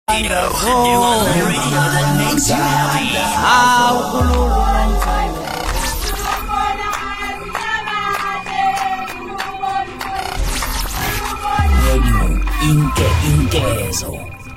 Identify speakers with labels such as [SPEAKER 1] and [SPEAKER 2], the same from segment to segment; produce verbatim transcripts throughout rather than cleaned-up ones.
[SPEAKER 1] Radio, the only radio that makes you happy. Radio Inke Inkezo.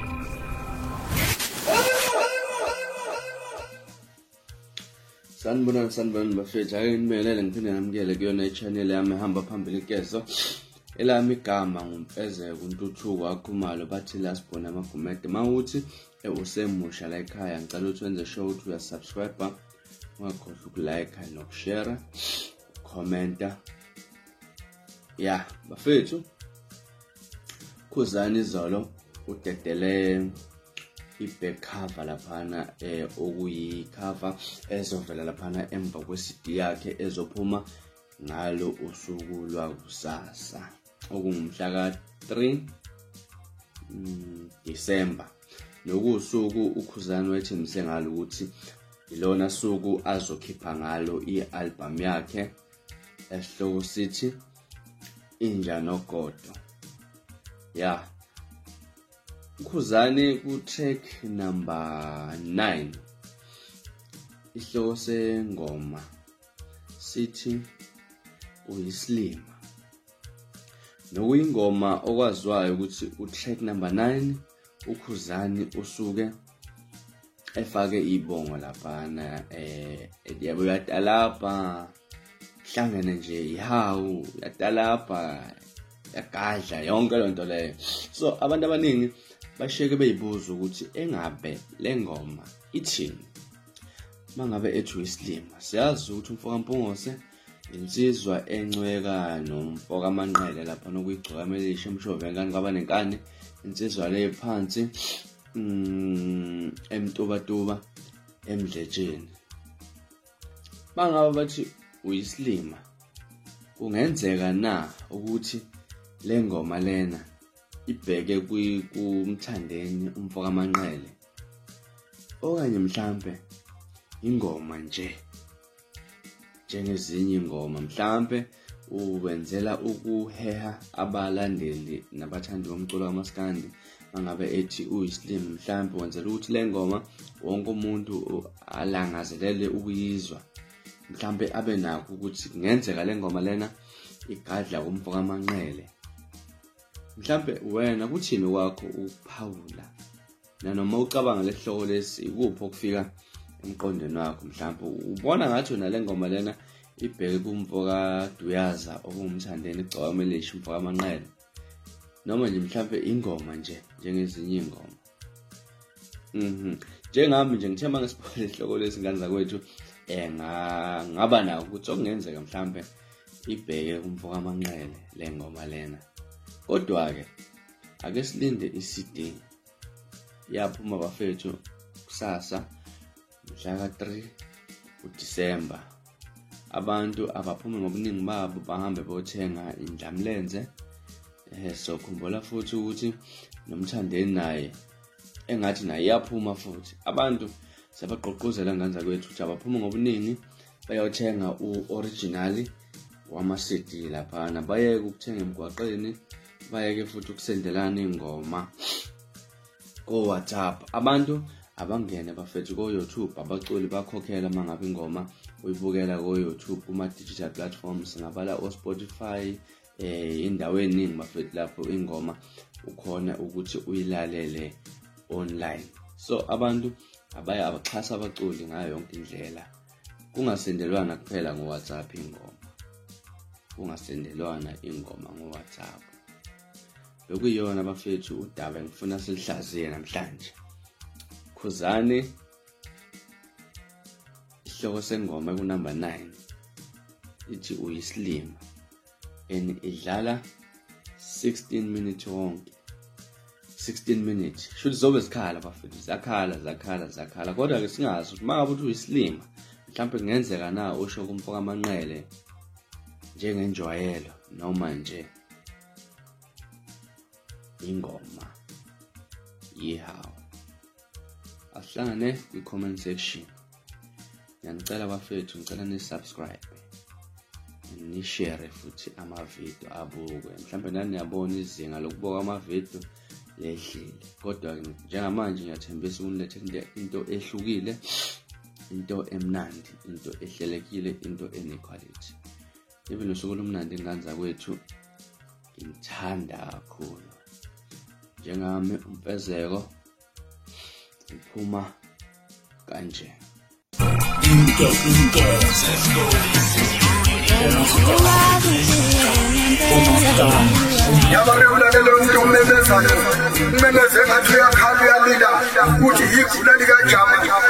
[SPEAKER 2] Sanibonani sanibonani bafethu, ake ngibingelele ngiphinde ngamukele kuyona i-channel yami ehamba phambili Inkezo. Elami igama nguMfezeko uNtuthuko Akhumalo bathi la sibona amagumede. Mawuthi usemusha la ekhaya ngicela ukuthi wenze sure ukuthi uya subscribe, ungakhohlwa ukulike nokushare, commenta. Ya, bafethu. Khuzani izolo udedele i-back cover laphana eh okuyi cover ezovela laphana emva kwe-C D yakhe ezophuma ngalo usuku lwakusasa okungumhla ka three December. Nokusuku uKhuzani wethembise ngalo ukuthi ilona suku azokhipha ngalo i-album yakhe esihloko sithi Inja Nogodo. Ya, uKhuzani ku track number nine isihloko sengoma sithi Uyislima. Nokuyingoma okwaziwayo ukuthi utrack number nine uKhuzani usuke efake ibongo laphana eh yabo yatalapha hlangene nje ihawu yatalapha yagadla yonke lonto leyo. So abantu abaningi basheke beyibuza ukuthi engabe lengoma ithini. Mangabe ethi Uyislima, siyazi ukuthi umfoka Mpungose insizwa encweka nomfoka amanqele lapha nokuyigcoka emelisha emshove ngani ngaba nenkani insizwa le phansi mm emtubatuba emdletsheni. Bangaba bathi Uyislima, kungenzeka na ukuthi lengoma lena ibheke kumthandeni umfoka amanqele okanye mhlambe ingoma nje njengezinye ingoma mhlambe uwenzela ukuheha abalandeli nabathandi bomculo wamaskandi. Mangabe ethi Uyislima mhlambe wenzela ukuthi le ngoma wonke umuntu alangazelele ukuyizwa, mhlambe abe nakho ukuthi kungenzeka le ngoma lena igadla kumfoka amanqele. Mhlambe wena kuthini kwakho ukuphawula nanoma ucabanga lesihloko lesi ikuphi okufika emqondweni wakho? Mhlambe ubona ngathi wena le ngoma lena ibheke kumfoka Duyaza okungumthandeni igcoka emelisha umfoka amanqele, noma nje mhlambe ingoma nje njengezinye ingoma. Mhm njengami nje ngithemba ngesipho lesihloko lesi ngane zakwethu eh ngaba nawo ukuthi okungenzeka mhlambe ibheke kumfoka amanqele le ngoma lena. Kodwa ke ake silinde i-C D yaphuma bafethu kusasa mhla ka three uDisemba. Abantu abaphume ngobuningi babo bahambe bothenga indlamlenze. Eh so khumbula futhi ukuthi nomthandeni naye engathi naye yaphuma futhi. Abantu sebaqoqozela ngandza kwethu ukuthi abaphume ngobuningi bayothenga u-original wama-C D laphana, bayeke ukuthenga emgwaqeni, bayeke futhi ukusendelana ingoma ko WhatsApp. Abantu abangene bafethu ko YouTube abaculi bakhokhela mangabe ingoma uyibukela ko YouTube kuma digital platforms ngabala o Spotify eh indawo eningi bafethu lapho ingoma ukhona ukuthi uyilalele online. So abantu abaya abaxhasa abaculi ngayo yonke indlela, kungasendelwana kuphela ngo WhatsApp ingoma, kungasendelwana ingoma ngo WhatsApp. Lokuyona bafethu udaba ngifuna silihlaziye namhlanje. Khuzani isihloko sengoma ku number nine ithi Uyislima and idlala sixteen minutes wonke. sixteen minutes should zobe zikhala bafethu, zakhala zakhala zakhala. Kodwa ke singazi ukuthi mangabe uthi Uyislima mhlawumbe kungenzeka na usho kumfoka amanqele njengenjwayelo noma nje ingoma yihawu. Asihlangane kwi-comment section. Ngiyanicela bafethu ngicela ni-subscribe ni-share futhi ama-video abukwe. Mhlambe nani niyabona izinga lokubuka ama-video lehlile. Kodwa njengamanje ngiyathembisa ukunilethela into ehlukile, into emnandi, into ehlelekile, into enequality. Even usuku lomnandi inganza kwethu ngithanda kakhulu. Njengami umfezeko iphuma kanje.
[SPEAKER 1] Into into
[SPEAKER 3] yabareulale umuntu umemezana umemeze ngathi uyakhala uyalila uthi igula likajama